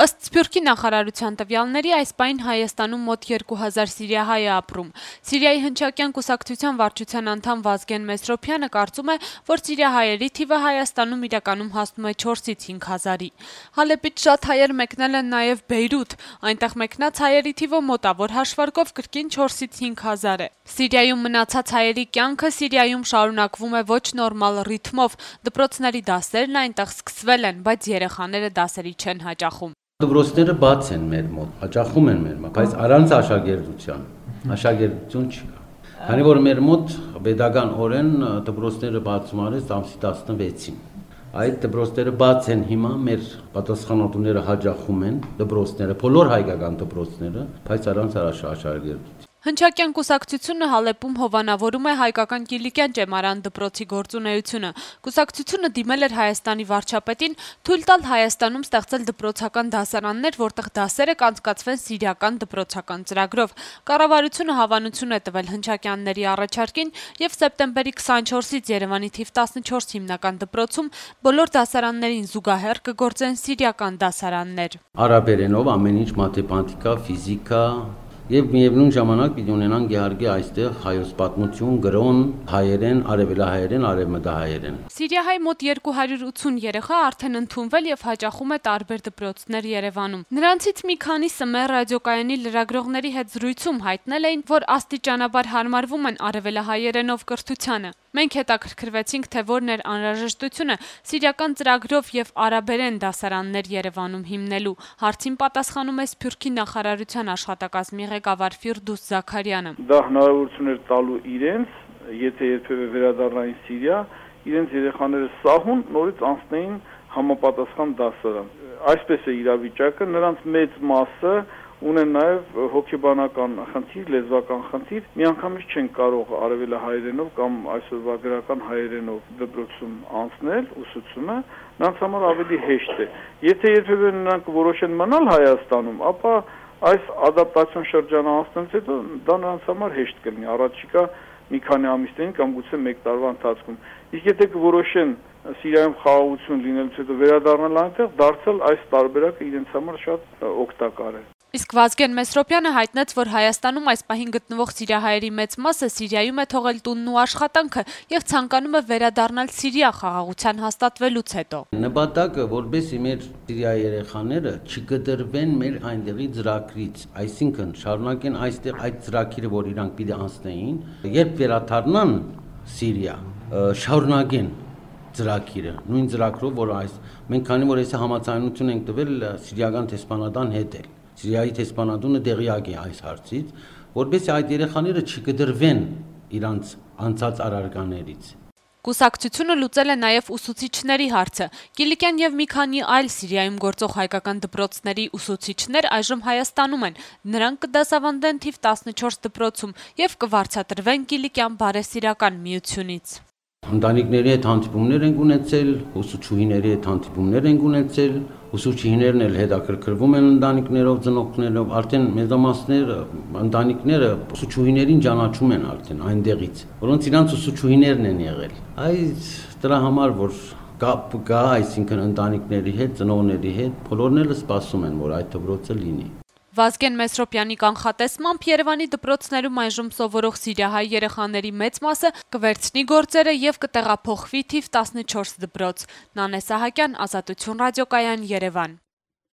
Ըստ Սփյուռքի նախարարության տվյալների, այս պահին Հայաստանում մոտ 2000 սիրիահայ է ապրում։ Սիրիայի հնչակյան կուսակցության վարչության անդամ Վազգեն Մեսրոպյանը կարծում է, որ սիրիահայերի թիվը Հայաստանում իրականում հասնում է 4-ից 5000-ի։ Հալեպից շատ հայեր մեկնել են նաև Բեյրութ, այնտեղ մեկնած հայերի թիվը մոտավոր հաշվարկով կրկին 4-ից 5000 է։ Սիրիայում մնացած հայերի կյանքը Սիրիայում շարունակվում է ոչ նորմալ ռիթմով։ Դպրոցների դասերն այնտեղ սկսվել են, բայց երեխաները դասերի չեն հաճախում։ Դպրոցները բաց են մեր մոտ, հաճախում են մեր մոտ, բայց առանց աշակերտություն չկա։ Քանի որ մեր մոտ pedagogan օրեն դպրոցները բացում արեց ամսի 16-ին։ Այդ դպրոցները բաց են հիմա, մեր պատասխանատուները հաճախում են դպրոցները, բոլոր հայկական դպրոցները, բայց առանց աշակերտություն։ Հնչակյան կուսակցությունը Հալեպում հովանավորում է հայկական Կիլիկյան ճեմարան դպրոցի գործունեությունը։ Կուսակցությունը դիմել էր Հայաստանի վարչապետին թույլ տալ Հայաստանում ստեղծել դպրոցական դասարաններ, որտեղ դասերը կանցկացվեն սիրիական դպրոցական ծրագրով։ Կառավարությունը հավանություն է տվել հնչակյանների առաջարկին եւ սեպտեմբերի 24-ից Երևանի թիվ 14 հիմնական դպրոցում բոլոր դասարաններին զուգահեռ կգործեն սիրիական դասարաններ։ Արաբերենով ամեն ինչ մաթեմատիկա, ֆիզիկա Եվ միևնույն ժամանակ պիտի ունենանք իհարկե այստեղ հայոց պատմություն, գրոն, հայերեն, արևելահայերեն, արևմտահայերեն։ Սիրիահայ մոտ 280 երեխա արդեն ընդունվել եւ հաճախում է տարբեր դպրոցներ Երևանում։ Նրանցից մի քանիսը մեր ռադիոկայանի լրագրողների հետ զրույցում հայտնել էին, որ աստիճանաբար հարմարվում են արևելահայերենով կրթությանը։ Մենք հետաքրքրվեցինք, թե որն էր անհրաժեշտությունը սիրիական ծրագրով եւ արաբերեն դասարաններ Երևանում հիմնելու։ Հարցին պատասխանում է Սփյուռքի նախարարության աշխատակազմի ղեկավար Ֆիրդուս Զաքարյանը։ Դա հնարավորություն էր տալու իրենց, եթե երբևէ վերադառնային Սիրիա, իրենց երեխաները սահուն նորից անցնեին համապատասխան դասարան։ Այսպես է իրավիճակը, նրանց մեծ մասը ունեն նաև հոգեբանական խնդիր, լեզվական խնդիր, միանգամից չեն կարող արևելահայերենով կամ այսօրվա գրական հայերենով դպրոցում անցնել ուսուցումը, նրանց համար ավելի հեշտ է։ Եթե երբևէ նրանք որոշեն մնալ Հայաստանում, ապա այս ադապտացիոն շրջանը անցնելուց հետո դա նրանց համար հեշտ կլինի առաջիկա մի քանի ամիսներին կամ գուցե մեկ տարվա ընթացքում։ Իսկ եթե կորոշեն Սիրիայում խաղաղություն լինելուց հետո վերադառնալ այնտեղ, դարձյալ այս տարբերակը իրենց համար շատ օգտակար է։ Իսկ Վազգեն Մեսրոպյանը հայտնեց, որ Հայաստանում այս պահին գտնվող սիրիահայերի մեծ մասը Սիրիայում է թողել տունն ու աշխատանքը եւ ցանկանում է վերադառնալ Սիրիա խաղաղության հաստատվելուց հետո։ Նպատակը, որբեսի մեր Սիրիայի երեխաները չկտրվեն մեր այնտեղի ծրագրից, այսինքն շարունակեն այստեղ այդ ծրագիրը, որ իրանք պիտի անցնեին, երբ վերադառնան Սիրիա, շարունակեն ծրագիրը, նույն ծրագրով, որ մենք քանի որ այս համաձայնություն ենք տվել սիրիական տեսփանադան հետ էլ Սիրիայի տեսփանատունը տեղյակ է այս հարցից, որովհետեւ այդ երեխաները չկտրվեն իրանց անցած արարքաներից։ Կուսակցությունը լուծել է նաև ուսուցիչների հարցը։ Կիլիկյան եւ մի քանի այլ Սիրիայում գործող հայկական դպրոցների ուսուցիչներ այժմ Հայաստանում են։ Նրանք կդասավանդեն թիվ 14 դպրոցում եւ կվարձատրվեն Կիլիկյան բարեսիրական միությունից։ Ընտանիքների հետ հանդիպումներ ենք ունեցել, ուսուցչուհիների հետ հանդիպումներ ենք ունեցել, ուսուցիչներն էլ հետաքրքրվում են ընտանիքներով, ծնողներով, արդեն մեծամասներ ընտանիքները ուսուցչուհիներին ճանաչում են արդեն այնտեղից, որոնց իրանց ուսուցչուհիներն են եղել։ Այս դրա համար որ կապ կա, այսինքն ընտանիքների հետ, ծնողների հետ, բոլորն էլ սպասում են, որ այդ դպրոցը լինի։ Վազգեն Մեսրոպյանի կանխատեսմամբ Երևանի դպրոցներում այժմ սովորող սիրիահայ երեխաների մեծ մասը կվերցնի գործերը եւ կտեղափոխվի թիվ 14 դպրոց։ Նանե Սահակյան, Ազատություն ռադիոկայան, Երևան։